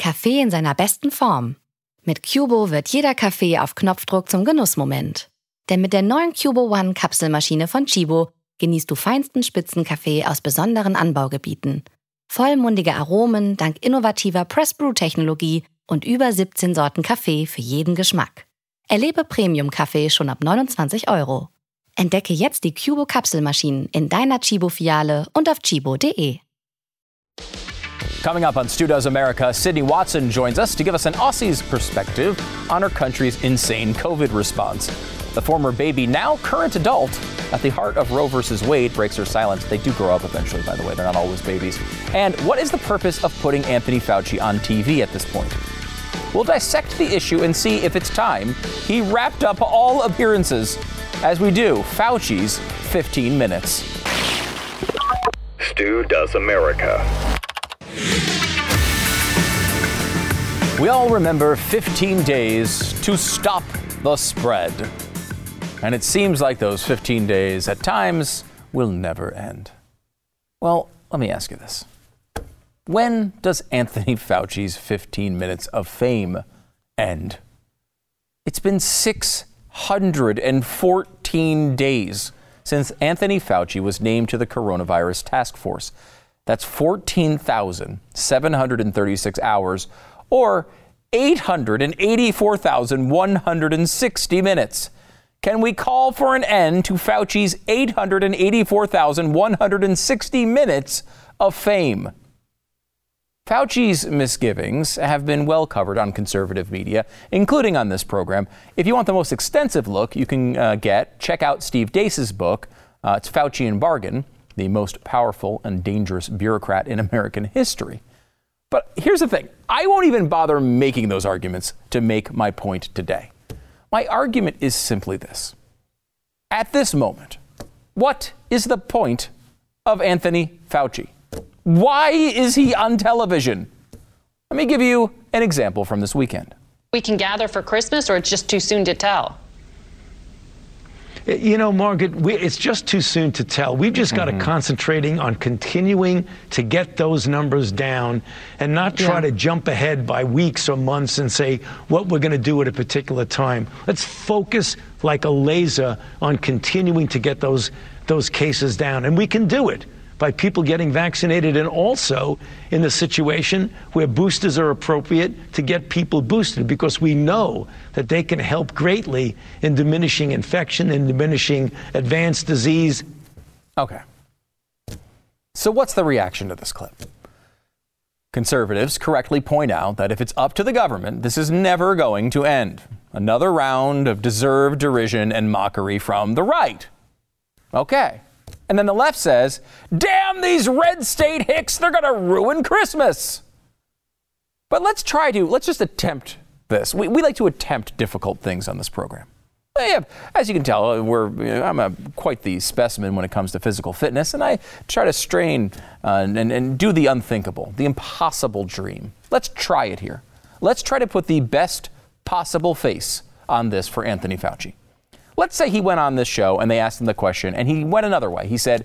Kaffee in seiner besten Form. Mit Cubo wird jeder Kaffee auf Knopfdruck zum Genussmoment. Denn mit der neuen Cubo One Kapselmaschine von Chibo genießt du feinsten Spitzenkaffee aus besonderen Anbaugebieten. Vollmundige Aromen dank innovativer Press-Brew-Technologie und über 17 Sorten Kaffee für jeden Geschmack. Erlebe Premium-Kaffee schon ab 29 €. Entdecke jetzt die Cubo Kapselmaschinen in deiner Chibo-Filiale und auf chibo.de. Coming up on Stu Does America, Sydney Watson joins us to give us an Aussie's perspective on her country's insane COVID response. The former baby, now current adult, at the heart of Roe v. Wade, breaks her silence. They do grow up eventually, by the way. They're not always babies. And what is the purpose of putting Anthony Fauci on TV at this point? We'll dissect the issue and see if it's time he wrapped up all appearances. As we do, Fauci's 15 Minutes. Stu Does America. We all remember 15 days to stop the spread. And it seems like those 15 days at times will never end. Well, let me ask you this. When does Anthony Fauci's 15 minutes of fame end? It's been 614 days since Anthony Fauci was named to the coronavirus task force. That's 14,736 hours, or 884,160 minutes. Can we call for an end to Fauci's 884,160 minutes of fame? Fauci's misgivings have been well covered on conservative media, including on this program. If you want the most extensive look, you can check out Steve Deace's book. It's Fauci and Bargain, the most powerful and dangerous bureaucrat in American history. But here's the thing. I won't even bother making those arguments to make my point today. My argument is simply this. At this moment, what is the point of Anthony Fauci? Why is he on television? Let me give you an example from this weekend. We can gather for Christmas, or it's just too soon to tell? You know, Margaret, it's just too soon to tell. We've just got to concentrating on continuing to get those numbers down and not try to jump ahead by weeks or months and say what we're going to do at a particular time. Let's focus like a laser on continuing to get those cases down. And we can do it by people getting vaccinated, and also in the situation where boosters are appropriate to get people boosted, because we know that they can help greatly in diminishing infection and diminishing advanced disease. Okay. So what's the reaction to this clip? Conservatives correctly point out that if it's up to the government, this is never going to end. Another round of deserved derision and mockery from the right. Okay. And then the left says, damn these red state hicks, they're going to ruin Christmas. But let's just attempt this. We like to attempt difficult things on this program. As you can tell, I'm quite the specimen when it comes to physical fitness, and I try to strain and do the unthinkable, the impossible dream. Let's try it here. Let's try to put the best possible face on this for Anthony Fauci. Let's say he went on this show and they asked him the question and he went another way. He said,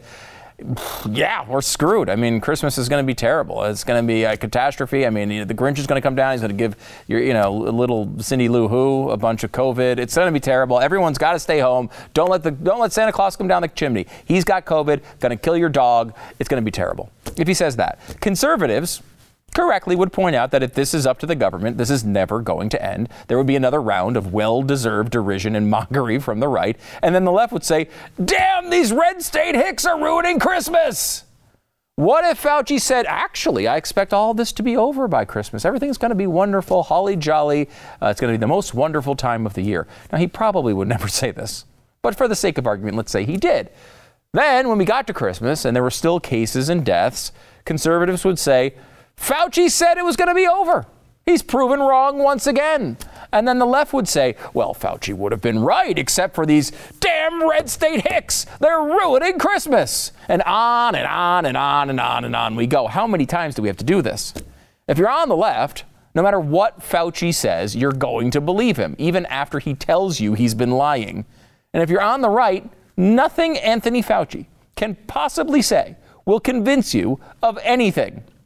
yeah, we're screwed. I mean, Christmas is going to be terrible. It's going to be a catastrophe. I mean, the Grinch is going to come down. He's going to give little Cindy Lou Who a bunch of COVID. It's going to be terrible. Everyone's got to stay home. Don't let Santa Claus come down the chimney. He's got COVID, going to kill your dog. It's going to be terrible. If he says that, conservatives correctly would point out that if this is up to the government, this is never going to end. There would be another round of well-deserved derision and mockery from the right. And then the left would say, damn, these red state hicks are ruining Christmas. What if Fauci said, actually, I expect all this to be over by Christmas. Everything's going to be wonderful, holly jolly. It's going to be the most wonderful time of the year. Now, he probably would never say this. But for the sake of argument, let's say he did. Then when we got to Christmas and there were still cases and deaths, conservatives would say, Fauci said it was going to be over. He's proven wrong once again. And then the left would say, well, Fauci would have been right, except for these damn red state hicks. They're ruining Christmas. And on and on and on and on and on we go. How many times do we have to do this? If you're on the left, no matter what Fauci says, you're going to believe him, even after he tells you he's been lying. And if you're on the right, nothing Anthony Fauci can possibly say will convince you of anything.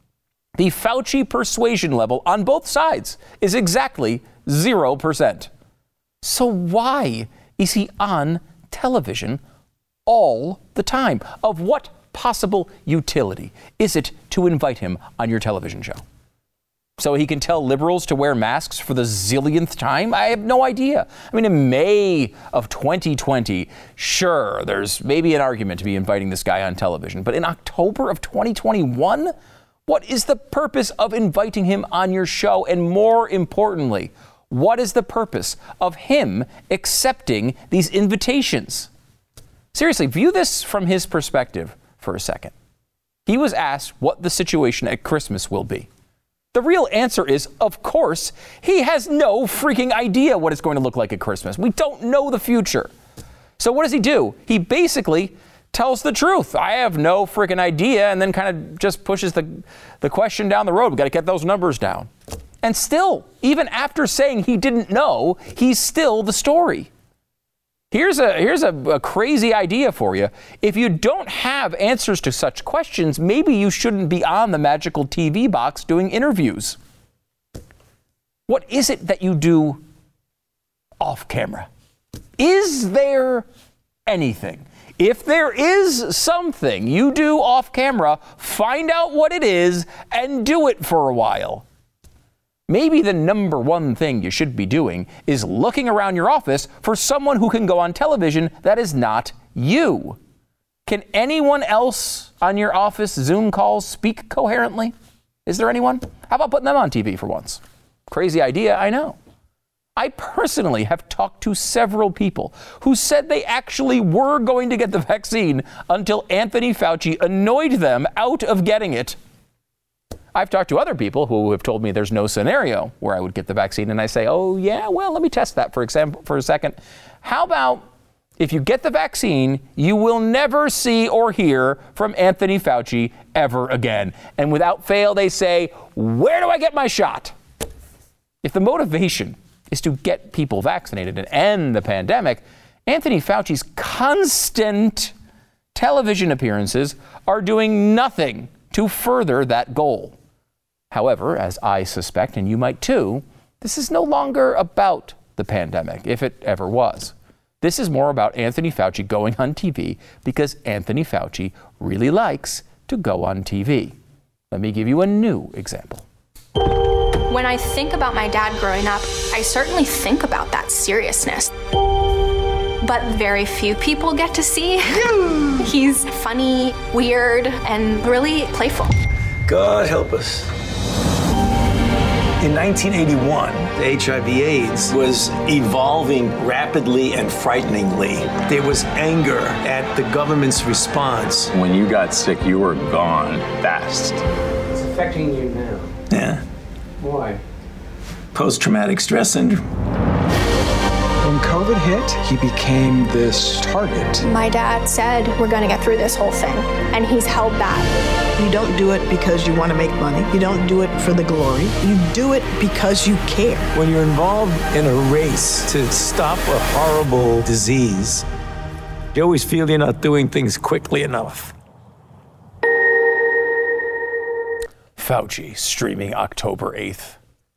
The Fauci persuasion level on both sides is exactly 0%. So why is he on television all the time? Of what possible utility is it to invite him on your television show? So he can tell liberals to wear masks for the zillionth time? I have no idea. I mean, in May of 2020, sure, there's maybe an argument to be inviting this guy on television. But in October of 2021, what is the purpose of inviting him on your show? And more importantly, what is the purpose of him accepting these invitations? Seriously, view this from his perspective for a second. He was asked what the situation at Christmas will be. The real answer is, of course, he has no freaking idea what it's going to look like at Christmas. We don't know the future. So what does he do? He basically tells the truth. I have no freaking idea, and then kind of just pushes the question down the road. We've got to get those numbers down. And still, even after saying he didn't know, he's still the story. Here's a crazy idea for you. If you don't have answers to such questions, maybe you shouldn't be on the magical TV box doing interviews. What is it that you do off camera? Is there anything? If there is something you do off camera, find out what it is and do it for a while. Maybe the number one thing you should be doing is looking around your office for someone who can go on television that is not you. Can anyone else on your office Zoom calls speak coherently? Is there anyone? How about putting them on TV for once? Crazy idea, I know. I personally have talked to several people who said they actually were going to get the vaccine until Anthony Fauci annoyed them out of getting it. I've talked to other people who have told me there's no scenario where I would get the vaccine, and I say, oh yeah, well, let me test that for a second. How about if you get the vaccine, you will never see or hear from Anthony Fauci ever again. And without fail, they say, where do I get my shot? If the motivation is to get people vaccinated and end the pandemic, Anthony Fauci's constant television appearances are doing nothing to further that goal. However, as I suspect, and you might too, this is no longer about the pandemic, if it ever was. This is more about Anthony Fauci going on TV because Anthony Fauci really likes to go on TV. Let me give you a new example. When I think about my dad growing up, I certainly think about that seriousness. But very few people get to see. He's funny, weird, and really playful. God help us. In 1981, HIV/AIDS was evolving rapidly and frighteningly. There was anger at the government's response. When you got sick, you were gone fast. It's affecting you now. Yeah. Why? Post-traumatic stress syndrome. When COVID hit, he became this target. My dad said, we're going to get through this whole thing, and he's held that. You don't do it because you want to make money. You don't do it for the glory. You do it because you care. When you're involved in a race to stop a horrible disease, you always feel you're not doing things quickly enough. Fauci streaming October 8th.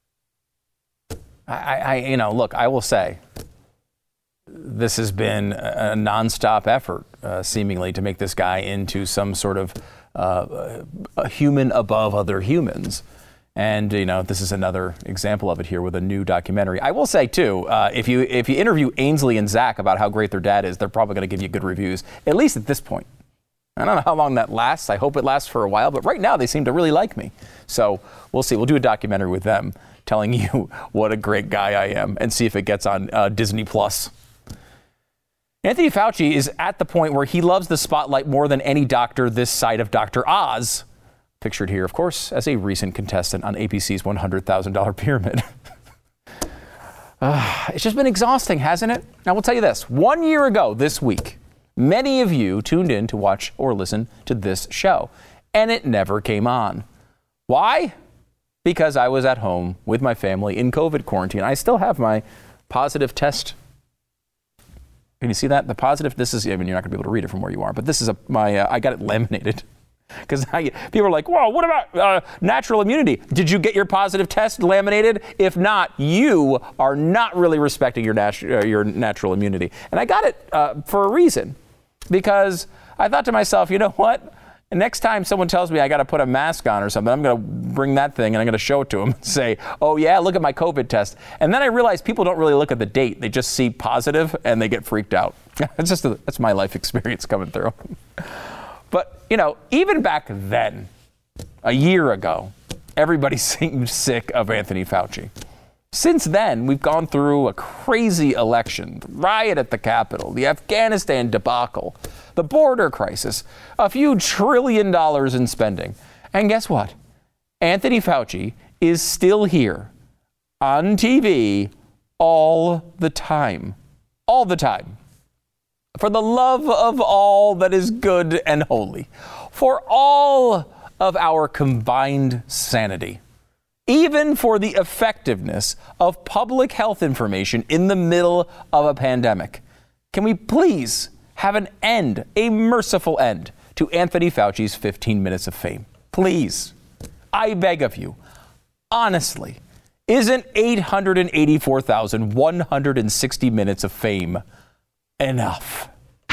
Look, I will say, this has been a nonstop effort, seemingly, to make this guy into some sort of a human above other humans. And, this is another example of it here with a new documentary. I will say, too, if you interview Ainsley and Zach about how great their dad is, they're probably going to give you good reviews, at least at this point. I don't know how long that lasts. I hope it lasts for a while. But right now, they seem to really like me. So we'll see. We'll do a documentary with them telling you what a great guy I am and see if it gets on Disney+. Anthony Fauci is at the point where he loves the spotlight more than any doctor this side of Dr. Oz. Pictured here, of course, as a recent contestant on ABC's $100,000 Pyramid. It's just been exhausting, hasn't it? Now, we'll tell you this. 1 year ago this week, many of you tuned in to watch or listen to this show, and it never came on. Why? Because I was at home with my family in COVID quarantine. I still have my positive test. Can you see that? The positive, this is, you're not going to be able to read it from where you are, but this is I got it laminated. Because people are like, well, what about natural immunity? Did you get your positive test laminated? If not, you are not really respecting your natural immunity. And I got it for a reason, because I thought to myself, you know what? Next time someone tells me I got to put a mask on or something, I'm going to bring that thing and I'm going to show it to them and say, oh, yeah, look at my COVID test. And then I realized people don't really look at the date. They just see positive and they get freaked out. That's my life experience coming through. But, even back then, a year ago, everybody seemed sick of Anthony Fauci. Since then, we've gone through a crazy election, the riot at the Capitol, the Afghanistan debacle, the border crisis, a few $1 trillion in spending. And guess what? Anthony Fauci is still here on TV all the time. All the time. For the love of all that is good and holy. For all of our combined sanity. Even for the effectiveness of public health information in the middle of a pandemic. Can we please have an end, a merciful end, to Anthony Fauci's 15 minutes of fame? Please. I beg of you. Honestly, isn't 884,160 minutes of fame enough?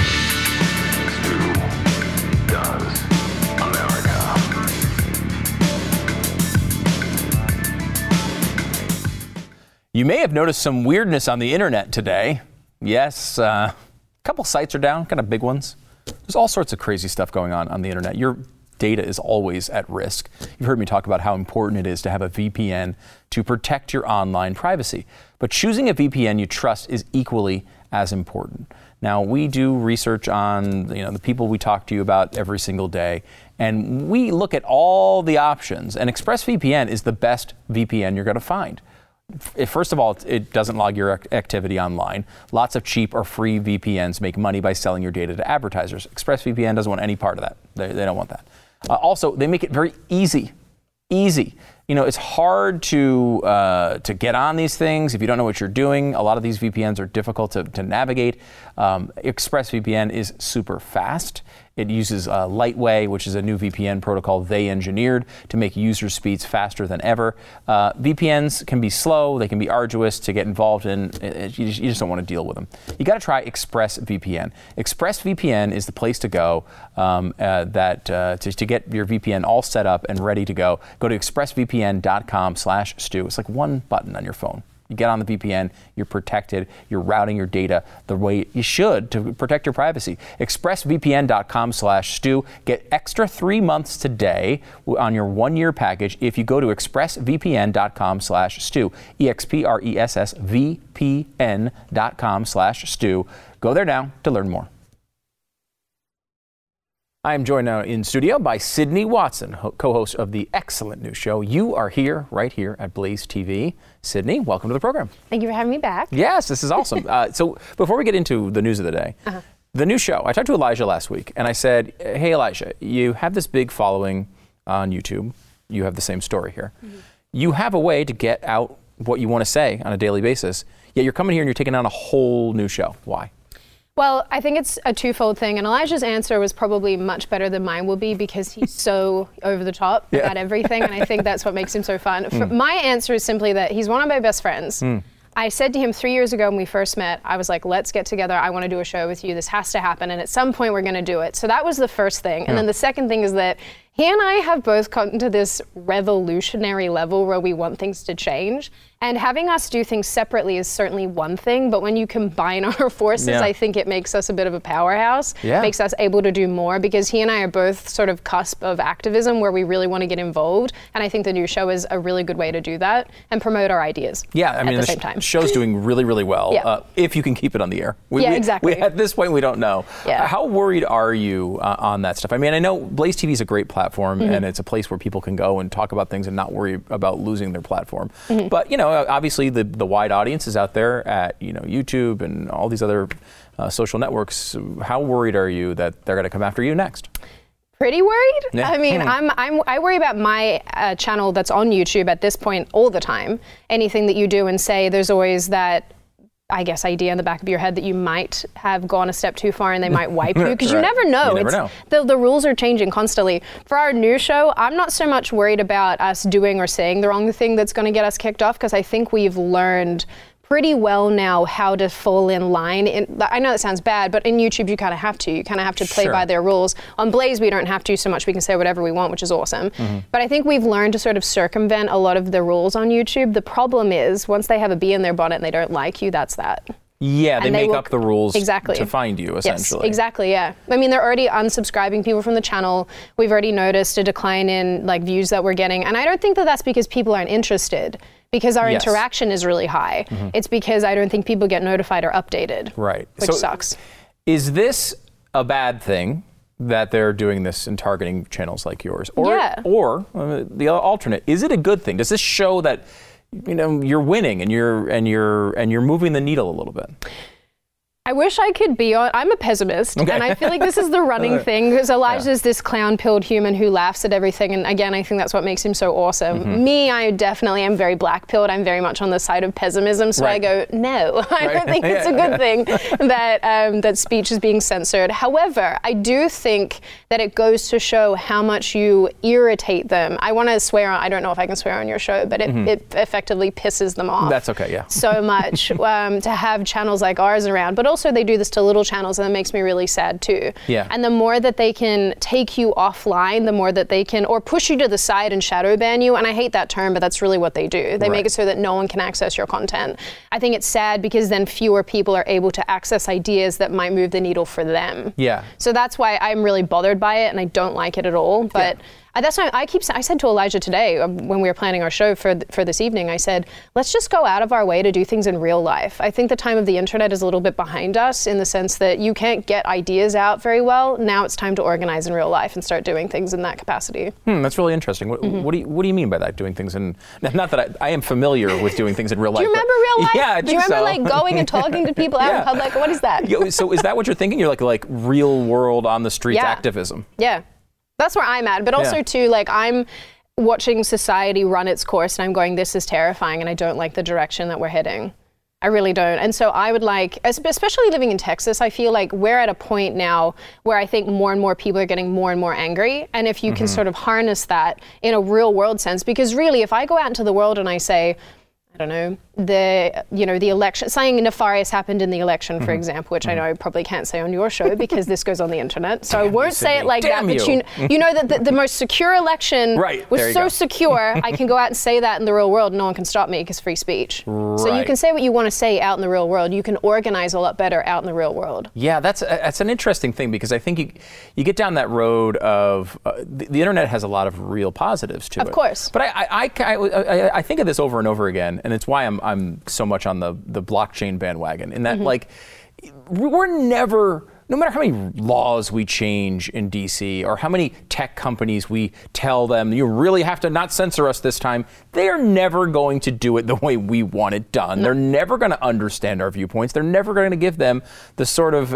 You may have noticed some weirdness on the internet today. Yes, a couple sites are down, kind of big ones. There's all sorts of crazy stuff going on the internet. Your data is always at risk. You've heard me talk about how important it is to have a VPN to protect your online privacy. But choosing a VPN you trust is equally as important. Now, we do research on the people we talk to you about every single day, and we look at all the options, and ExpressVPN is the best VPN you're going to find. First of all, it doesn't log your activity online. Lots of cheap or free VPNs make money by selling your data to advertisers. ExpressVPN doesn't want any part of that. They don't want that. Also, they make it very easy. It's hard to get on these things if you don't know what you're doing. A lot of these VPNs are difficult to navigate. ExpressVPN is super fast. It uses Lightway, which is a new VPN protocol they engineered to make user speeds faster than ever. VPNs can be slow, they can be arduous to get involved in. You just don't want to deal with them. You got to try ExpressVPN. ExpressVPN is the place to go to get your VPN all set up and ready to go. Go to expressvpn.com/Stu. It's like one button on your phone. You get on the VPN, you're protected, you're routing your data the way you should to protect your privacy. expressvpn.com/Stu. Get extra 3 months today on your 1-year package if you go to expressvpn.com/Stu. expressvpn.com/Stu. Go there now to learn more. I am joined now in studio by Sydney Watson, co-host of the excellent new show You Are Here, right here at Blaze TV. Sydney, welcome to the program. Thank you for having me back. Yes, this is awesome. So before we get into the news of the day, the new show, I talked to Elijah last week and I said, hey, Elijah, you have this big following on YouTube. You have the same story here. Mm-hmm. You have a way to get out what you want to say on a daily basis, yet you're coming here and you're taking on a whole new show. Why? Well, I think it's a twofold thing, and Elijah's answer was probably much better than mine will be because he's so over the top about everything, and I think that's what makes him so fun. My answer is simply that he's one of my best friends. I said to him 3 years ago when we first met, I was like, let's get together. I want to do a show with you. This has to happen, and at some point we're going to do it. So that was the first thing. And then the second thing is that he and I have both gotten to this revolutionary level where we want things to change. And having us do things separately is certainly one thing, but when you combine our forces, I think it makes us a bit of a powerhouse, makes us able to do more, because he and I are both sort of cusp of activism where we really want to get involved. And I think the new show is a really good way to do that and promote our ideas at the same time. The show's doing really, really well, if you can keep it on the air. Exactly. At this point, we don't know. How worried are you on that stuff? I mean, I know Blaze TV is a great platform, and it's a place where people can go and talk about things and not worry about losing their platform. But, obviously the wide audience is out there at YouTube and all these other social networks. How worried are you that they're going to come after you next? Pretty worried. I mean, I worry about my channel that's on YouTube at this point all the time. Anything that you do and say, there's always that I guess, idea in the back of your head that you might have gone a step too far and they might wipe you, because you never know. You never know. The rules are changing constantly. For our new show, I'm not so much worried about us doing or saying the wrong thing that's going to get us kicked off, because I think we've learned pretty well now how to fall in line. I know that sounds bad, but in YouTube you kind of have to. You kind of have to play by their rules. On Blaze we don't have to so much. We can say whatever we want, which is awesome. But I think we've learned to sort of circumvent a lot of the rules on YouTube. The problem is once they have a bee in their bonnet and they don't like you, that's that. Yeah, they make up the rules to find you, essentially. Yes, exactly, yeah. I mean, they're already unsubscribing people from the channel. We've already noticed a decline in views that we're getting. And I don't think that that's because people aren't interested, because our interaction is really high. It's because I don't think people get notified or updated. Right. Which sucks. Is this a bad thing that they're doing this and targeting channels like yours? Or the alternate, is it a good thing? Does this show that you're winning and you're moving the needle a little bit? I wish I could be I'm a pessimist, and I feel like this is the running thing, because Elijah's this clown-pilled human who laughs at everything, and again, I think that's what makes him so awesome. Me, I definitely am very black-pilled. I'm very much on the side of pessimism, so I go, no, I don't think it's a good thing that speech is being censored. However, I do think that it goes to show how much you irritate them. I want to swear I don't know if I can swear on your show, but it effectively pisses them off. That's okay, yeah. So much to have channels like ours around, but also they do this to little channels, and that makes me really sad too. Yeah. And the more that they can take you offline, the more that they can, or push you to the side and shadow ban you, and I hate that term, but that's really what they do. They make it so that no one can access your content. I think it's sad because then fewer people are able to access ideas that might move the needle for them. Yeah. So that's why I'm really bothered by it, and I don't like it at all. But that's why I said to Elijah today when we were planning our show for this evening, I said, let's just go out of our way to do things in real life. I think the time of the internet is a little bit behind us in the sense that you can't get ideas out very well. Now it's time to organize in real life and start doing things in that capacity. That's really interesting. What do you mean by that, doing things in, not that I am familiar with doing things in real life. Do you remember real life? Yeah, I think Do you remember so. like going and talking to people out in public? What is that? So is that what you're thinking? You're like real world on the streets activism? Yeah. That's where I'm at, but also too, like I'm watching society run its course and I'm going, this is terrifying and I don't like the direction that we're heading. I really don't. And so I would like, especially living in Texas, I feel like we're at a point now where I think more and more people are getting more and more angry. And if you can sort of harness that in a real world sense, because really if I go out into the world and I say, I don't know, the election, something nefarious happened in the election, for example, which I know I probably can't say on your show because this goes on the internet. So I won't say it like that, but you know that the most secure election was so secure, I can go out and say that in the real world and no one can stop me because free speech. So you can say what you want to say out in the real world. You can organize a lot better out in the real world. Yeah, that's an interesting thing because I think you get down that road of the internet has a lot of real positives to it. Of course. But I think of this over and over again, and it's why I'm so much on the blockchain bandwagon in that like we're never, no matter how many laws we change in DC or how many tech companies we tell them you really have to not censor us this time, they are never going to do it the way we want it done. No. They're never going to understand our viewpoints. They're never going to give them the sort of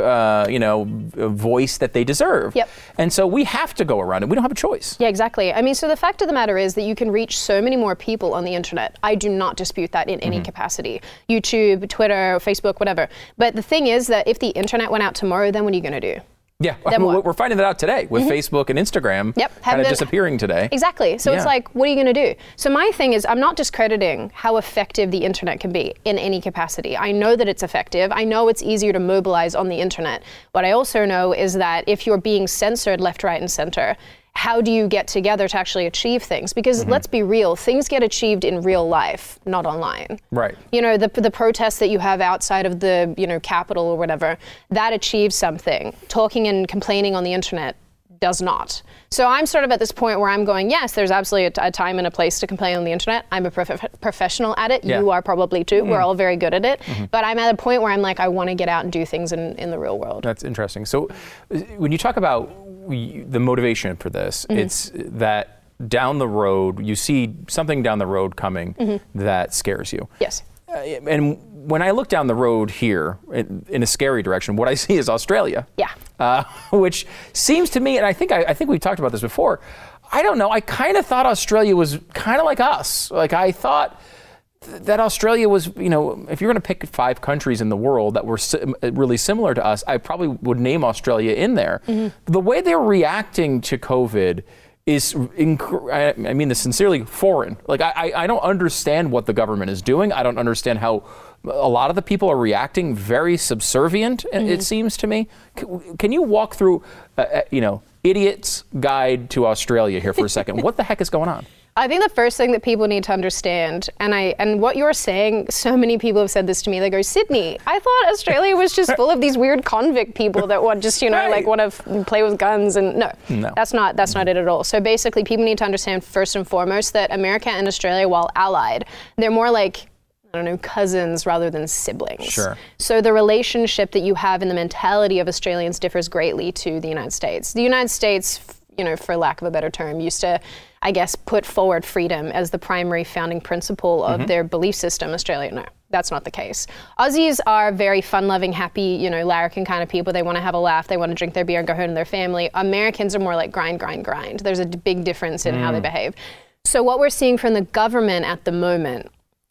voice that they deserve. Yep. And so we have to go around it. We don't have a choice. Yeah, exactly. I mean, so the fact of the matter is that you can reach so many more people on the internet. I do not dispute that in any capacity. YouTube, Twitter, Facebook, whatever. But the thing is that if the internet went out tomorrow, then what are you going to do? Yeah, we're finding that out today with Facebook and Instagram kind of disappearing today. Exactly. So it's like, what are you going to do? So my thing is, I'm not discrediting how effective the internet can be in any capacity. I know that it's effective. I know it's easier to mobilize on the internet. What I also know is that if you're being censored left, right, and center, how do you get together to actually achieve things? Because let's be real, things get achieved in real life, not online. Right. You know, the protests that you have outside of the, Capitol or whatever, that achieves something. Talking and complaining on the internet does not. So I'm sort of at this point where I'm going, yes, there's absolutely a time and a place to complain on the internet. I'm a professional at it. Yeah. You are probably too. We're all very good at it. But I'm at a point where I'm like, I want to get out and do things in the real world. That's interesting. So when you talk about the motivation for this, it's that down the road, you see something down the road coming that scares you. Yes. And when I look down the road here in a scary direction, what I see is Australia. Yeah. Which seems to me, and I think we've talked about this before, I don't know, I kind of thought Australia was kind of like us. Like I thought that Australia was, if you're going to pick 5 countries in the world that were really similar to us, I probably would name Australia in there. The way they're reacting to COVID is, I mean this sincerely, foreign. Like, I don't understand what the government is doing. I don't understand how a lot of the people are reacting very subservient, it seems to me. Can you walk through, Idiot's Guide to Australia here for a second? What the heck is going on? I think the first thing that people need to understand, and what you're saying, so many people have said this to me. They go, Sydney, I thought Australia was just full of these weird convict people that want just, like want to play with guns. And no, that's not it at all. So basically, people need to understand first and foremost that America and Australia, while allied, they're more like, cousins rather than siblings. Sure. So the relationship that you have and the mentality of Australians differs greatly to the United States. The United States, for lack of a better term, used to, I guess, put forward freedom as the primary founding principle of their belief system. Australia, no, that's not the case. Aussies are very fun-loving, happy, larrikin kind of people. They want to have a laugh. They want to drink their beer and go home to their family. Americans are more like grind, grind, grind. There's a big difference in how they behave. So what we're seeing from the government at the moment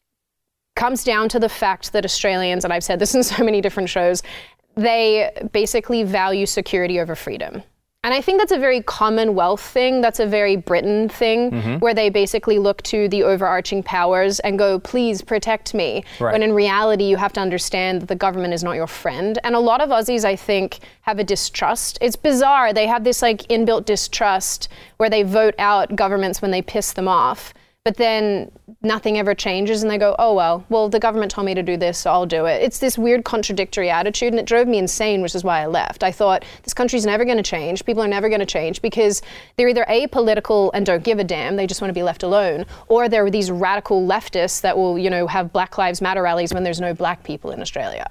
comes down to the fact that Australians, and I've said this in so many different shows, they basically value security over freedom. And I think that's a very Commonwealth thing. That's a very Britain thing, where they basically look to the overarching powers and go, please protect me. Right. When in reality, you have to understand that the government is not your friend. And a lot of Aussies, I think, have a distrust. It's bizarre. They have this inbuilt distrust where they vote out governments when they piss them off. But then nothing ever changes and they go, oh, well, the government told me to do this, so I'll do it. It's this weird contradictory attitude, and it drove me insane, which is why I left. I thought, this country's never going to change. People are never going to change because they're either apolitical and don't give a damn, they just want to be left alone, or there are these radical leftists that will, have Black Lives Matter rallies when there's no black people in Australia.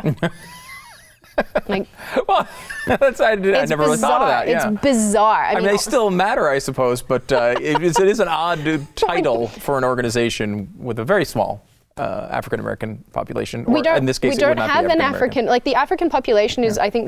Well, I never really thought of that. Yeah. It's bizarre. I mean, they still matter, I suppose, but it is an odd title for an organization with a very small African American population. In this case, we don't have an African. The African population is, I think,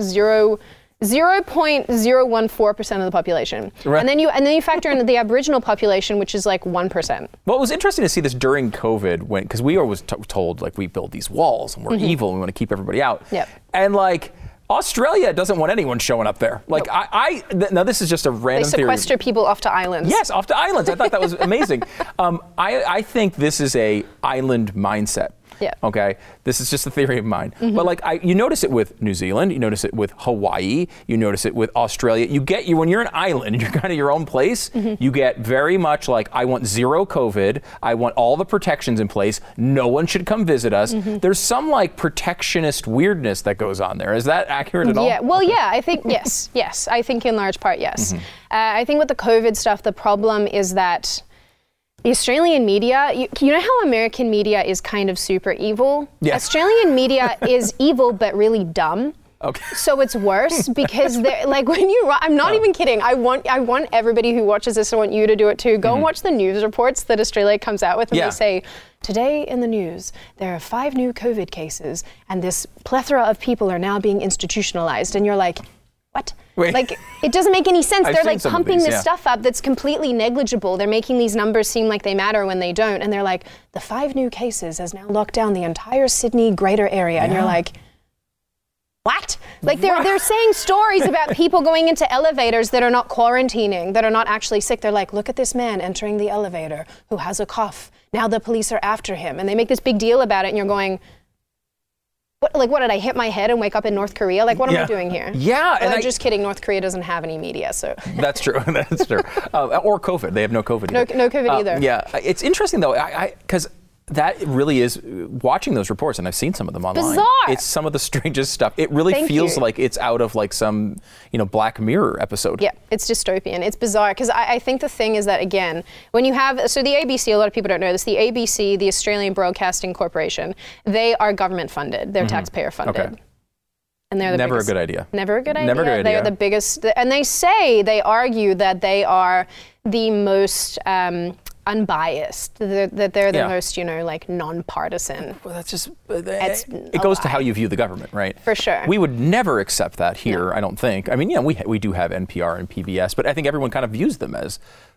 0.014% of the population. Right. And then you factor in the Aboriginal population, which is 1%. Well, it was interesting to see this during COVID because we were always told we build these walls and we're evil and we want to keep everybody out. Yep. And Australia doesn't want anyone showing up there. Nope. Now this is just a random theory. They sequester people off to islands. Yes, off to islands. I thought that was amazing. I think this is a island mindset. Yeah. Okay. This is just a theory of mine. But you notice it with New Zealand, you notice it with Hawaii, you notice it with Australia. When you're an island and you're kind of your own place, you get very much I want zero COVID. I want all the protections in place. No one should come visit us. There's some protectionist weirdness that goes on there. Is that accurate at all? Yeah. Well, yeah, I think yes. Yes. I think in large part, yes. I think with the COVID stuff, the problem is that the Australian media, you know how American media is kind of super evil? Yes. Australian media is evil but really dumb. Okay. So it's worse because they're I'm not even kidding. I want everybody who watches this, I want you to do it too. Go and watch the news reports that Australia comes out with and they say, today in the news, there are 5 new COVID cases and this plethora of people are now being institutionalized. And you're like, what? Wait. It doesn't make any sense. They're pumping this stuff up that's completely negligible. They're making these numbers seem like they matter when they don't. And they're like, the 5 new cases has now locked down the entire Sydney greater area. And you're like, what? They're saying stories about people going into elevators that are not quarantining, that are not actually sick. They're like, look at this man entering the elevator who has a cough. Now the police are after him. And they make this big deal about it. And you're going, what did I hit my head and wake up in North Korea? What am I doing here? Yeah. I'm just kidding. North Korea doesn't have any media, so. That's true. That's true. Or COVID. They have no COVID either. No COVID either. Yeah. It's interesting, though, because that really is, watching those reports, and I've seen some of them online. Bizarre. It's some of the strangest stuff. It really feels like it's out of some, Black Mirror episode. Yeah, it's dystopian. It's bizarre because I think the thing is that, again, when you have, so the ABC, a lot of people don't know this, the ABC, the Australian Broadcasting Corporation, they are government funded. They're taxpayer funded. Okay. And they're Never a good idea. Never a good idea. They are the biggest, and they argue that they are the most unbiased, that they're the most, nonpartisan. Well, that's just, it goes to how you view the government, right? For sure. We would never accept that here, I don't think. I mean, we do have NPR and PBS, but I think everyone kind of views them as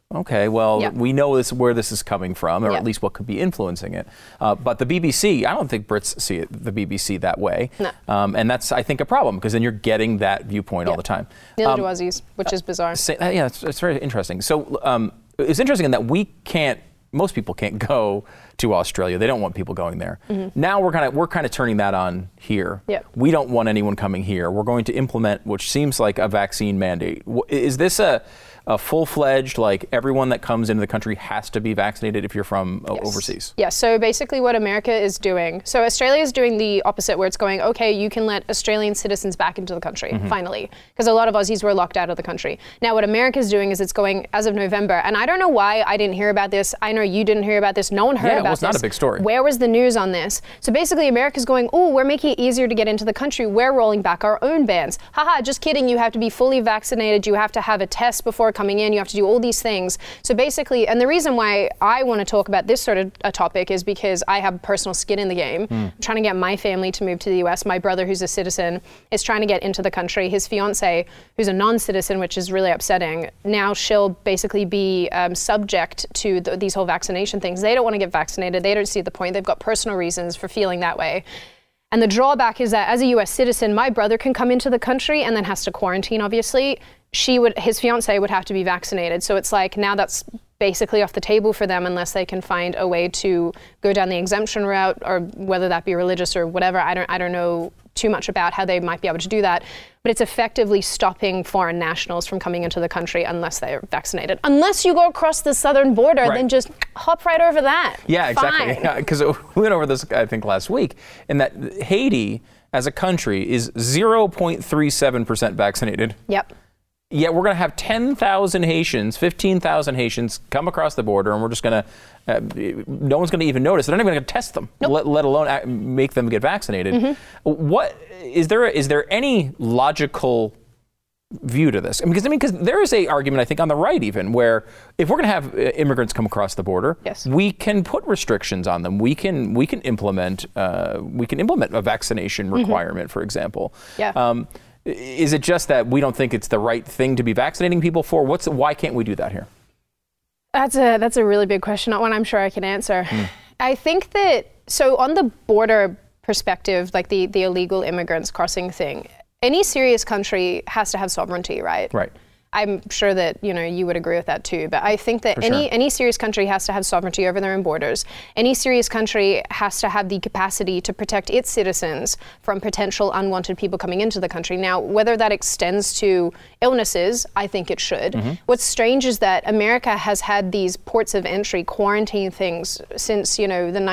Okay, well, we know where this is coming from, or at least what could be influencing it. But the BBC, I don't think Brits see the BBC that way. No. And that's, I think, a problem, because then you're getting that viewpoint all the time. Neither do Aussies, which is bizarre. It's very interesting. So it's interesting in that most people can't go to Australia. They don't want people going there. Mm-hmm. Now we're kind of turning that on here. Yep. We don't want anyone coming here. We're going to implement, which seems like a vaccine mandate. Is this a full-fledged, like everyone that comes into the country has to be vaccinated if you're from overseas? Yeah, so basically what America is doing, so Australia is doing the opposite, where it's going, okay, you can let Australian citizens back into the country, finally, because a lot of Aussies were locked out of the country. Now what America is doing is it's going, as of November, and I don't know why I didn't hear about this. I know you didn't hear about this. No one heard about this. It's not a big story. Where was the news on this? So basically America's going, oh, we're making it easier to get into the country. We're rolling back our own bans. Haha, just kidding. You have to be fully vaccinated. You have to have a test before coming in. You have to do all these things. So basically, and the reason why I want to talk about this sort of a topic is because I have personal skin in the game. I'm trying to get my family to move to the US. My brother, who's a citizen, is trying to get into the country. His fiance, who's a non-citizen, which is really upsetting, now she'll basically be subject to these whole vaccination things. They don't want to get vaccinated. They don't see the point. They've got personal reasons for feeling that way. And the drawback is that as a US citizen, my brother can come into the country and then has to quarantine, obviously. His fiance would have to be vaccinated. So it's like now that's basically off the table for them unless they can find a way to go down the exemption route, or whether that be religious or whatever. I don't know too much about how they might be able to do that. But it's effectively stopping foreign nationals from coming into the country unless they're vaccinated. Unless you go across the southern border, then just hop right over that. Yeah, exactly. Because we went over this, I think, last week, in that Haiti, as a country, is 0.37% vaccinated. Yep. Yet we're going to have 10,000 Haitians, 15,000 Haitians come across the border, and we're just going to, no one's going to even notice. They're not even going to test them, let alone make them get vaccinated. What is there any logical view to this? Because there is a argument, I think, on the right even, where if we're going to have immigrants come across the border, we can put restrictions on them. We can implement a vaccination requirement, for example. Yeah. Is it just that we don't think it's the right thing to be vaccinating people for? Why can't we do that here? That's a really big question, not one I'm sure I can answer. I think that, so on the border perspective, like the illegal immigrants crossing thing, any serious country has to have sovereignty, right? Right. I'm sure that you would agree with that too. But I think that any serious country has to have sovereignty over their own borders. Any serious country has to have the capacity to protect its citizens from potential unwanted people coming into the country. Now, whether that extends to illnesses, I think it should. What's strange is that America has had these ports of entry quarantine things since the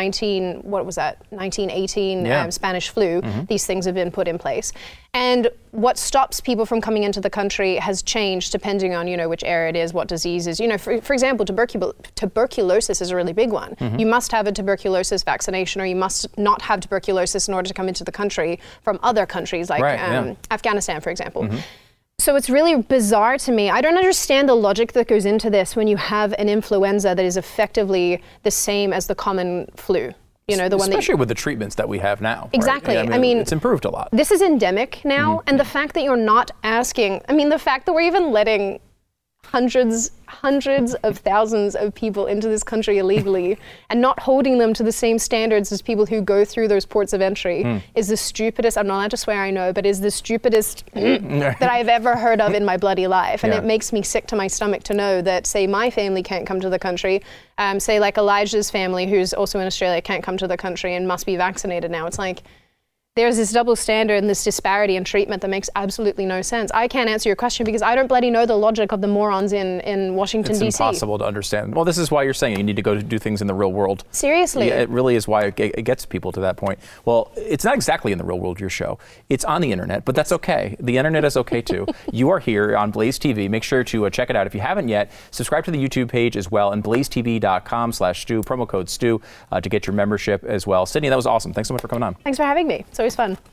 1918 Spanish flu. These things have been put in place. And what stops people from coming into the country has changed depending on, which area it is, what diseases. For example, tuberculosis is a really big one. You must have a tuberculosis vaccination, or you must not have tuberculosis in order to come into the country from other countries, like Afghanistan, for example. So it's really bizarre to me. I don't understand the logic that goes into this when you have an influenza that is effectively the same as the common flu. The one especially with the treatments that we have now. Exactly. Right? I mean, it's improved a lot. This is endemic now, and the fact that you're not asking, the fact that we're even letting hundreds of thousands of people into this country illegally and not holding them to the same standards as people who go through those ports of entry is the stupidest, I'm not allowed to swear, I know, but is the stupidest that I've ever heard of in my bloody life. And it makes me sick to my stomach to know that, say, my family can't come to the country, say like Elijah's family, who's also in Australia, can't come to the country and must be vaccinated now. It's like, there's this double standard and this disparity in treatment that makes absolutely no sense. I can't answer your question because I don't bloody know the logic of the morons in Washington, D.C. It's impossible to understand. Well, this is why you're saying you need to go to do things in the real world. Seriously. Yeah, it really is why it gets people to that point. Well, it's not exactly in the real world, your show. It's on the internet, but that's okay. The internet is okay too. You are here on Blaze TV. Make sure to check it out. If you haven't yet, subscribe to the YouTube page as well, and blazetv.com/Stu, promo code Stu, to get your membership as well. Sydney, that was awesome. Thanks so much for coming on. Thanks for having me. It's always fun.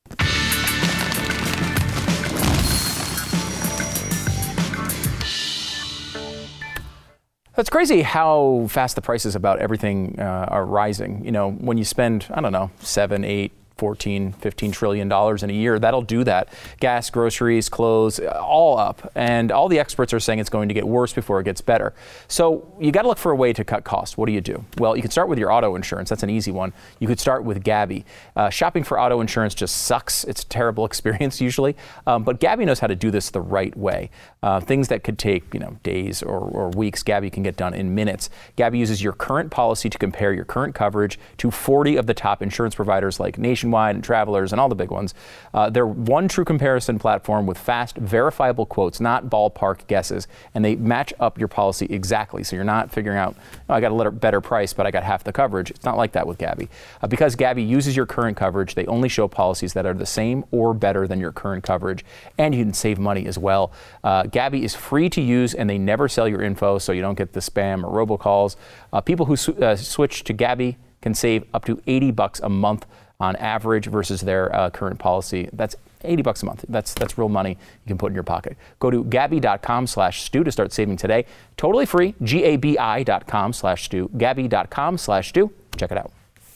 It's crazy how fast the prices about everything are rising. When you spend, I don't know, $7, $8, $14, $15 trillion in a year. That'll do that. Gas, groceries, clothes, all up. And all the experts are saying it's going to get worse before it gets better. So you got to look for a way to cut costs. What do? Well, you can start with your auto insurance. That's an easy one. You could start with Gabi. Shopping for auto insurance just sucks. It's a terrible experience usually. But Gabi knows how to do this the right way. Things that could take days or weeks, Gabi can get done in minutes. Gabi uses your current policy to compare your current coverage to 40 of the top insurance providers like Nationwide and Travelers and all the big ones. They're one true comparison platform with fast, verifiable quotes, not ballpark guesses, and they match up your policy exactly. So you're not figuring out, I got a better price, but I got half the coverage. It's not like that with Gabi. Because Gabi uses your current coverage, they only show policies that are the same or better than your current coverage, and you can save money as well. Gabi is free to use, and they never sell your info, so you don't get the spam or robocalls. People who switch to Gabi can save up to $80 a month on average versus their current policy. That's $80 a month. That's real money you can put in your pocket. Go to Gabi.com/Stu to start saving today. Totally free. Gabi.com/Stu. Gabi.com/Stu. Check it out.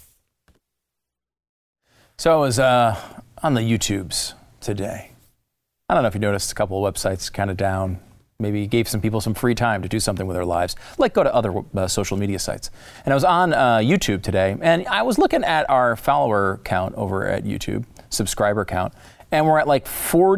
So I was on the YouTubes today. I don't know if you noticed a couple of websites kind of down. Maybe gave some people some free time to do something with their lives, like go to other social media sites. And I was on YouTube today, and I was looking at our follower count over at YouTube, subscriber count, and we're at like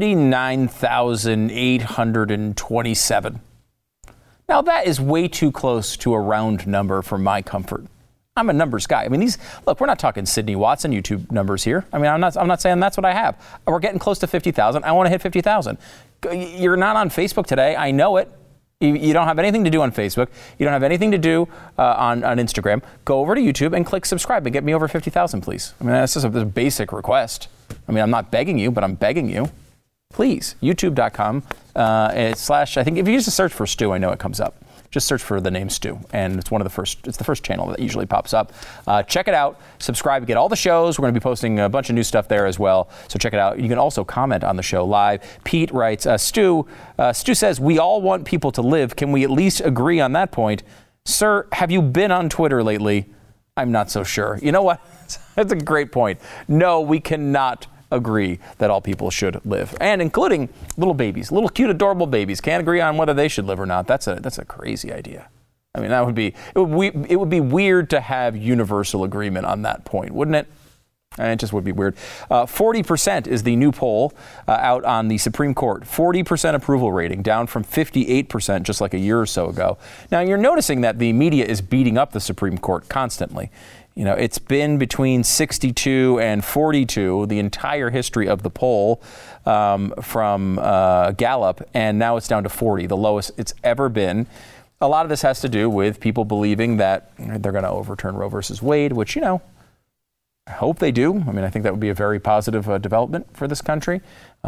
49,827. Now that is way too close to a round number for my comfort. I'm a numbers guy. I mean, we're not talking Sydney Watson YouTube numbers here. I mean, I'm not saying that's what I have. We're getting close to 50,000. I want to hit 50,000. You're not on Facebook today. I know it. You don't have anything to do on Facebook. You don't have anything to do on Instagram. Go over to YouTube and click subscribe and get me over 50,000, please. I mean, that's just a basic request. I mean, I'm not begging you, but I'm begging you. Please, youtube.com / I think if you just search for Stu, I know it comes up. Just search for the name Stu, and it's the first channel that usually pops up. Check it out, subscribe, get all the shows. We're going to be posting a bunch of new stuff there as well, so check it out. You can also comment on the show live. Pete writes, Stu says, we all want people to live. Can we at least agree on that point? Sir, have you been on Twitter lately? I'm not so sure. You know what? That's a great point. No, we cannot agree that all people should live, and including little babies, little cute, adorable babies. Can't agree on whether they should live or not. That's a crazy idea. I mean, it would be weird to have universal agreement on that point, wouldn't it? And it just would be weird. 40% is the new poll out on the Supreme Court. 40% approval rating, down from 58% just like a year or so ago. Now, you're noticing that the media is beating up the Supreme Court constantly. It's been between 62 and 42 the entire history of the poll from Gallup, and now it's down to 40, the lowest it's ever been. A lot of this has to do with people believing that they're going to overturn Roe versus Wade, which, I hope they do. I mean, I think that would be a very positive development for this country.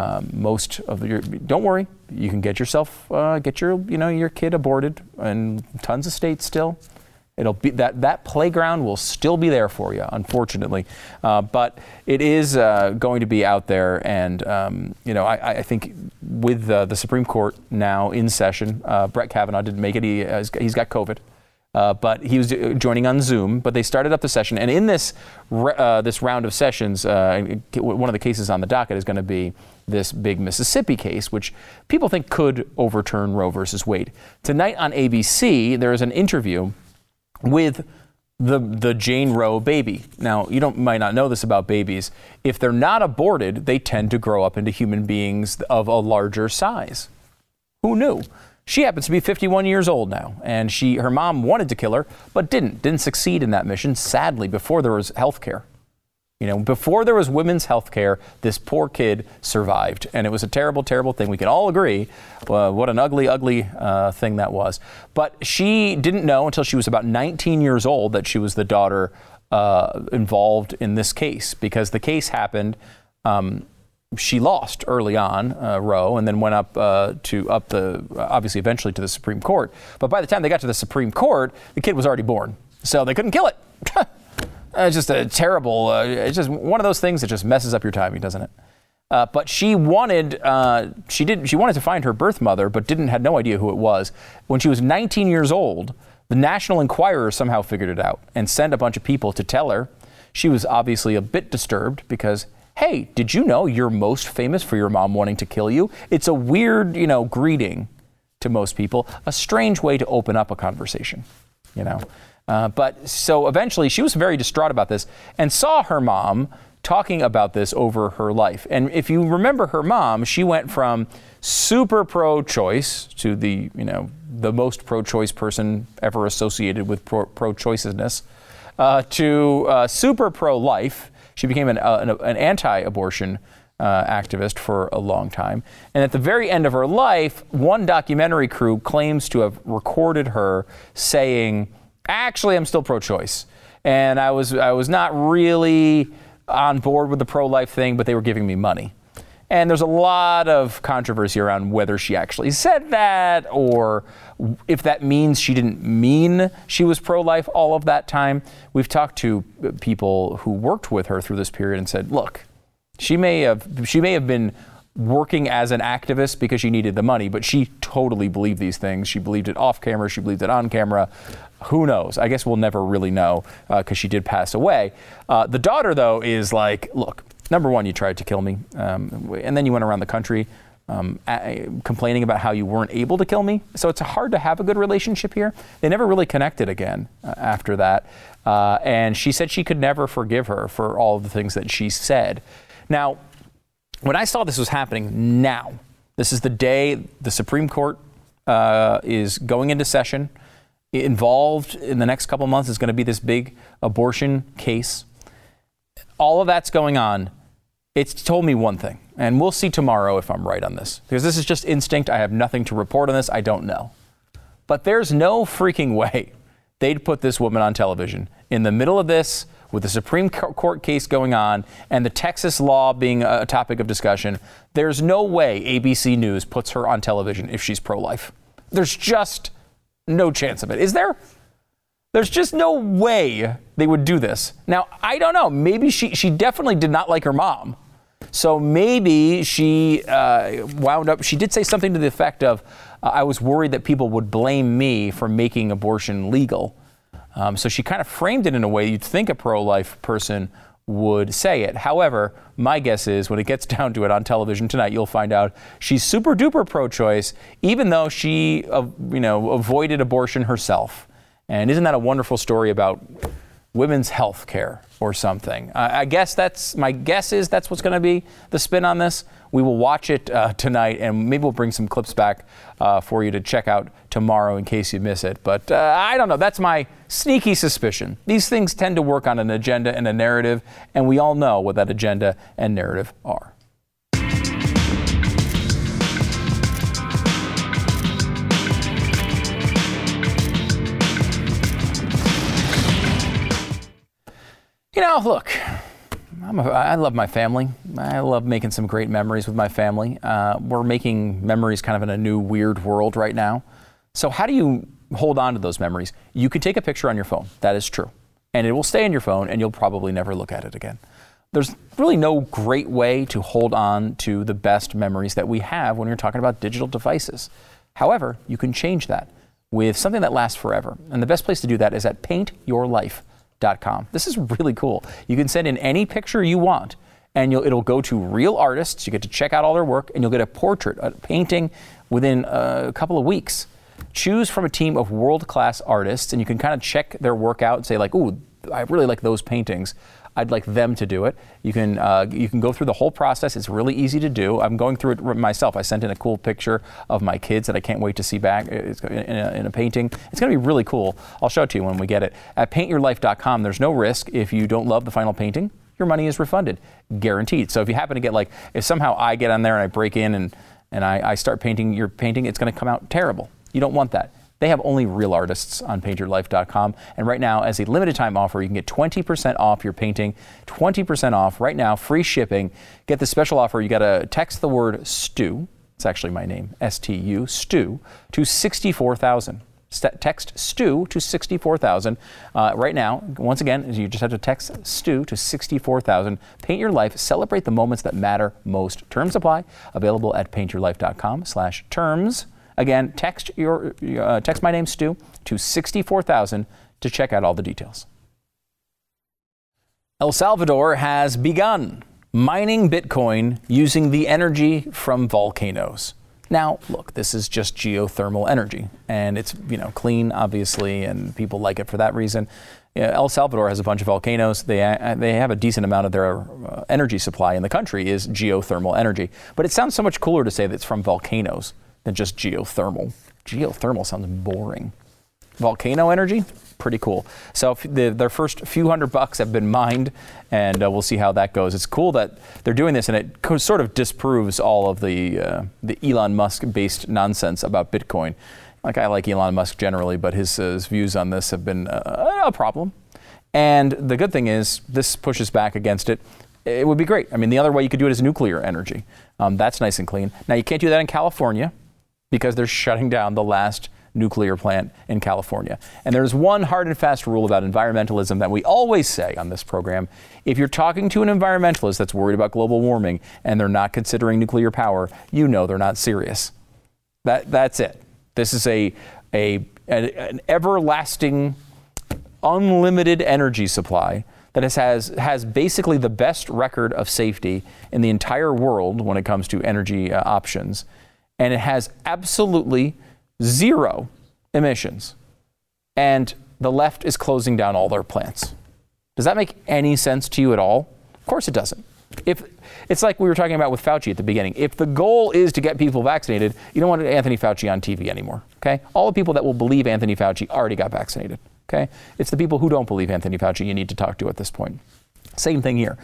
Don't worry, you can get yourself, your kid aborted in tons of states still. It'll be that playground will still be there for you, unfortunately, but it is going to be out there. And I think with the Supreme Court now in session, Brett Kavanaugh didn't make it. He's got COVID, but he was joining on Zoom. But they started up the session, and in this round of sessions, one of the cases on the docket is going to be this big Mississippi case, which people think could overturn Roe versus Wade. Tonight on ABC, there is an interview with the Jane Roe baby. Now, might not know this about babies. If they're not aborted, they tend to grow up into human beings of a larger size. Who knew? She happens to be 51 years old now, and her mom wanted to kill her, but didn't succeed in that mission, sadly, before there was health care. Before there was women's health care, this poor kid survived. And it was a terrible, terrible thing. We can all agree what an ugly, ugly thing that was. But she didn't know until she was about 19 years old that she was the daughter involved in this case, because the case happened. She lost early on, Roe, and then went obviously eventually to the Supreme Court. But by the time they got to the Supreme Court, the kid was already born. So they couldn't kill it. It's just a terrible, it's just one of those things that just messes up your timing, doesn't it? But she wanted to find her birth mother, but had no idea who it was. When she was 19 years old, the National Enquirer somehow figured it out and sent a bunch of people to tell her. She was obviously a bit disturbed because, hey, did you know you're most famous for your mom wanting to kill you? It's a weird, greeting to most people, a strange way to open up a conversation, But so eventually she was very distraught about this and saw her mom talking about this over her life. And if you remember her mom, she went from super pro-choice to the most pro-choice person ever associated with pro-choicedness to super pro-life. She became an anti-abortion activist for a long time. And at the very end of her life, one documentary crew claims to have recorded her saying, actually, I'm still pro-choice. And I was not really on board with the pro-life thing, but they were giving me money. And there's a lot of controversy around whether she actually said that or if that means she didn't mean she was pro-life all of that time. We've talked to people who worked with her through this period and said, look, she may have been working as an activist because she needed the money, but she totally believed these things. She believed it off camera. She believed it on camera. Who knows? I guess we'll never really know because she did pass away. The daughter, though, is like, look, number one, you tried to kill me. And then you went around the country complaining about how you weren't able to kill me. So it's hard to have a good relationship here. They never really connected again after that. And she said she could never forgive her for all of the things that she said. Now, when I saw this was happening now, this is the day the Supreme Court is going into session. Involved in the next couple of months is going to be this big abortion case. All of that's going on. It's told me one thing, and we'll see tomorrow if I'm right on this, because this is just instinct. I have nothing to report on this. I don't know. But there's no freaking way they'd put this woman on television in the middle of this with the Supreme Court case going on and the Texas law being a topic of discussion. There's no way ABC News puts her on television if she's pro-life. There's just no chance of it. Is there? There's just no way they would do this. Now, I don't know. Maybe she definitely did not like her mom. So maybe she wound up, she did say something to the effect of, I was worried that people would blame me for making abortion legal. So she kind of framed it in a way you'd think a pro-life person would say it. However, my guess is when it gets down to it on television tonight, you'll find out she's super duper pro-choice, even though she, avoided abortion herself. And isn't that a wonderful story about women's health care or something? I guess my guess is that's what's going to be the spin on this. We will watch it tonight, and maybe we'll bring some clips back for you to check out tomorrow in case you miss it. But I don't know. That's my sneaky suspicion. These things tend to work on an agenda and a narrative, and we all know what that agenda and narrative are. Look, I love my family. I love making some great memories with my family. We're making memories kind of in a new weird world right now. So how do you hold on to those memories? You could take a picture on your phone. That is true. And it will stay in your phone and you'll probably never look at it again. There's really no great way to hold on to the best memories that we have when you're talking about digital devices. However, you can change that with something that lasts forever. And the best place to do that is at paintyourlife.com. This is really cool. You can send in any picture you want and it'll go to real artists. You get to check out all their work and you'll get a portrait, a painting within a couple of weeks. Choose from a team of world-class artists and you can kind of check their work out and say like, ooh, I really like those paintings. I'd like them to do it. You can go through the whole process. It's really easy to do. I'm going through it myself. I sent in a cool picture of my kids that I can't wait to see back. It's in a painting. It's going to be really cool. I'll show it to you when we get it. At paintyourlife.com, there's no risk. If you don't love the final painting, your money is refunded, guaranteed. So if you happen to get if somehow I get on there and I break in and I start painting your painting, it's going to come out terrible. You don't want that. They have only real artists on paintyourlife.com. And right now, as a limited time offer, you can get 20% off your painting, 20% off right now, free shipping. Get the special offer. You got to text the word Stu. It's actually my name, S-T-U, Stu, to 64,000. Text Stu to 64,000 right now. Once again, you just have to text Stu to 64,000. Paint Your Life. Celebrate the moments that matter most. Terms apply. Available at paintyourlife.com/terms. Again, text my name, Stu, to 64,000 to check out all the details. El Salvador has begun mining Bitcoin using the energy from volcanoes. Now, look, this is just geothermal energy, and it's, clean, obviously, and people like it for that reason. El Salvador has a bunch of volcanoes. They have a decent amount of their energy supply in the country is geothermal energy. But it sounds so much cooler to say that it's from volcanoes than just geothermal. Geothermal sounds boring. Volcano energy? Pretty cool. So their first few $100 have been mined, and we'll see how that goes. It's cool that they're doing this, and it sort of disproves all of the Elon Musk-based nonsense about Bitcoin. Like, I like Elon Musk generally, but his views on this have been a problem. And the good thing is, this pushes back against it. It would be great. I mean, the other way you could do it is nuclear energy. That's nice and clean. Now, you can't do that in California because they're shutting down the last nuclear plant in California. And there's one hard and fast rule about environmentalism that we always say on this program. If you're talking to an environmentalist that's worried about global warming and they're not considering nuclear power, you know they're not serious. That's it. This is an everlasting, unlimited energy supply that has basically the best record of safety in the entire world when it comes to energy options. And it has absolutely zero emissions. And the left is closing down all their plants. Does that make any sense to you at all? Of course it doesn't. It's like we were talking about with Fauci at the beginning. If the goal is to get people vaccinated, you don't want Anthony Fauci on TV anymore, okay? All the people that will believe Anthony Fauci already got vaccinated, okay? It's the people who don't believe Anthony Fauci you need to talk to at this point. Same thing here.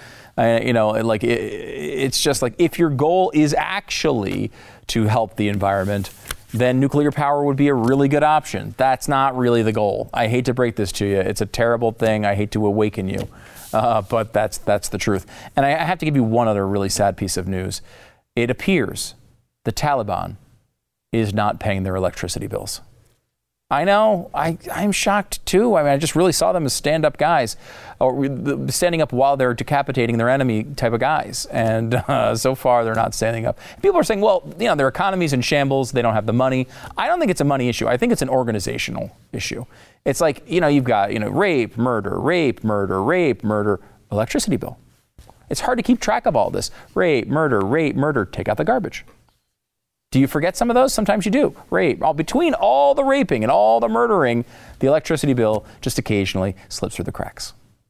It's just like, if your goal is actually to help the environment, then nuclear power would be a really good option. That's not really the goal. I hate to break this to you. It's a terrible thing. I hate to awaken you. But that's the truth. And I have to give you one other really sad piece of news. It appears the Taliban is not paying their electricity bills. I know. I'm shocked too. I mean, I just really saw them as stand-up guys, or standing up while they're decapitating their enemy type of guys. And so far, they're not standing up. People are saying, well, their economy's in shambles. They don't have the money. I don't think it's a money issue. I think it's an organizational issue. It's like, you've got, rape, murder, electricity bill. It's hard to keep track of all this. Rape, murder, take out the garbage. Do you forget some of those? Sometimes you do. Rape. Between all the raping and all the murdering, the electricity bill just occasionally slips through the cracks.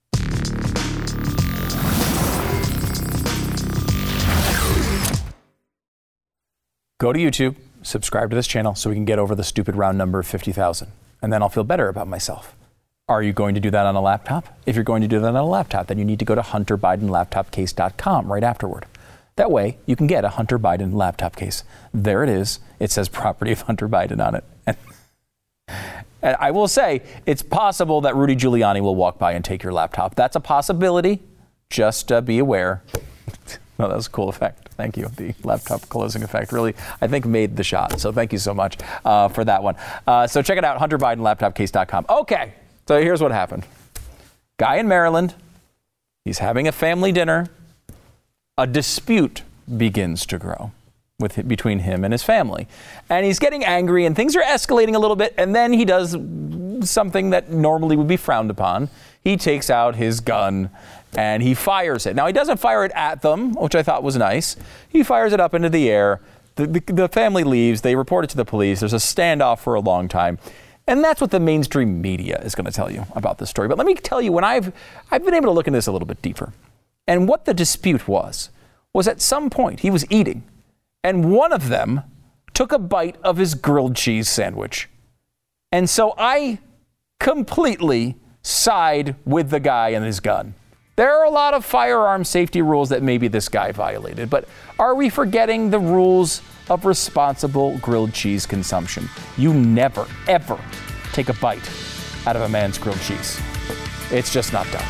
Go to YouTube, subscribe to this channel so we can get over the stupid round number of 50,000. And then I'll feel better about myself. Are you going to do that on a laptop? If you're going to do that on a laptop, then you need to go to HunterBidenLaptopCase.com right afterward. That way, you can get a Hunter Biden laptop case. There it is. It says property of Hunter Biden on it. And I will say, it's possible that Rudy Giuliani will walk by and take your laptop. That's a possibility. Just be aware. No, that was a cool effect. Thank you. The laptop closing effect really, I think, made the shot. So thank you so much for that one. So check it out, HunterBidenLaptopCase.com. Okay, so here's what happened. Guy in Maryland, he's having a family dinner. A dispute begins to grow between him and his family. And he's getting angry and things are escalating a little bit. And then he does something that normally would be frowned upon. He takes out his gun and he fires it. Now, he doesn't fire it at them, which I thought was nice. He fires it up into the air. The family leaves. They report it to the police. There's a standoff for a long time. And that's what the mainstream media is going to tell you about this story. But let me tell you, when I've been able to look into this a little bit deeper. And what the dispute was at some point he was eating, and one of them took a bite of his grilled cheese sandwich. And so I completely side with the guy and his gun. There are a lot of firearm safety rules that maybe this guy violated, but are we forgetting the rules of responsible grilled cheese consumption? You never, ever take a bite out of a man's grilled cheese. It's just not done.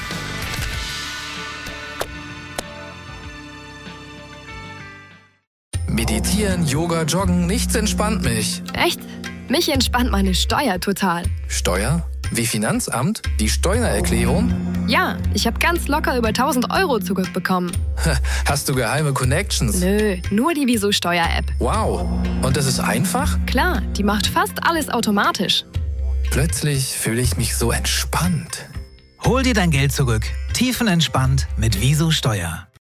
Meditieren, Yoga, Joggen, nichts entspannt mich. Echt? Mich entspannt meine Steuer total. Steuer? Wie Finanzamt? Die Steuererklärung? Ja, ich habe ganz locker über 1.000 Euro zurückbekommen. Hast du geheime Connections? Nö, nur die Wieso-Steuer-App. Wow, und das ist einfach? Klar, die macht fast alles automatisch. Plötzlich fühle ich mich so entspannt. Hol dir dein Geld zurück. Tiefenentspannt mit Wieso Steuer.